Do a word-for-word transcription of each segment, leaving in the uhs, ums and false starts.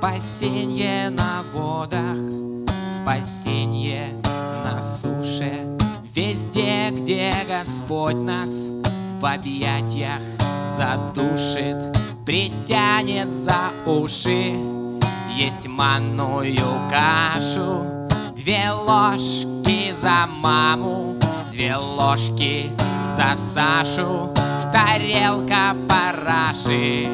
Спасенье на водах, спасенье на суше, везде, где Господь нас в объятиях задушит, притянет за уши. Есть манную кашу, две ложки за маму, две ложки за Сашу, тарелка параши.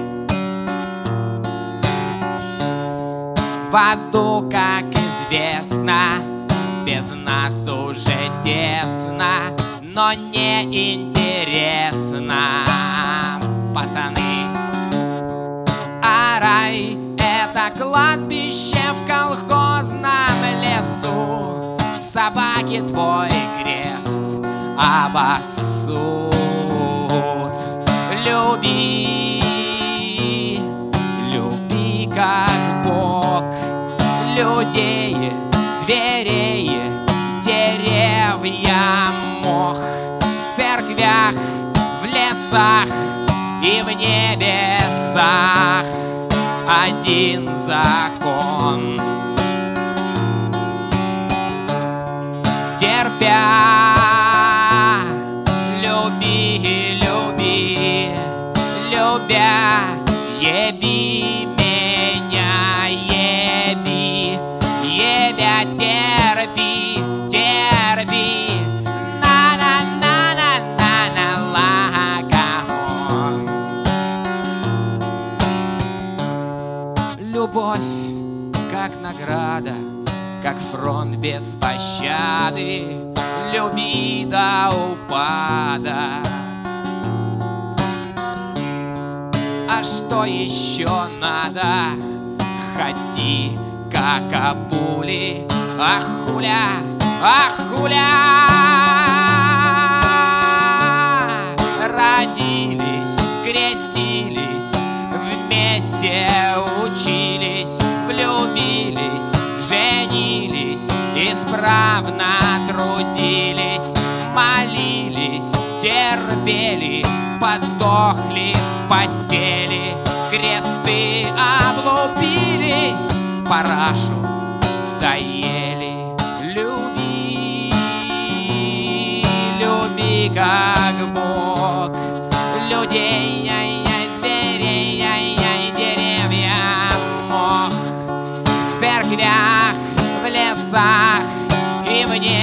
В аду, как известно, без нас уже тесно, но не интересно, пацаны. А рай — это кладбище в колхозном лесу, собаки твой крест обоссут. Люби, люби как Бог, людей, зверей, деревья, мох, в церквях, в лесах и в небесах один закон. Терпя, люби, люби, любя, еби меня, еби, ебя, терпи, терпи, на-на-на-на-на-на, лагамон. Любовь, как награда, как фронт без пощады, люби до упада. А что еще надо? Ходи, как акули, ахуля, ахуля. Родились, крестились, вместе учились, влюбились, женились, исправно трудились, молились, терпели, подохли в постели, кресты облупились, парашу доели. Люби, люби как Бог, людей, яй-яй, зверей, яй-яй, деревья, мох, в церквях, в лесах и в небе.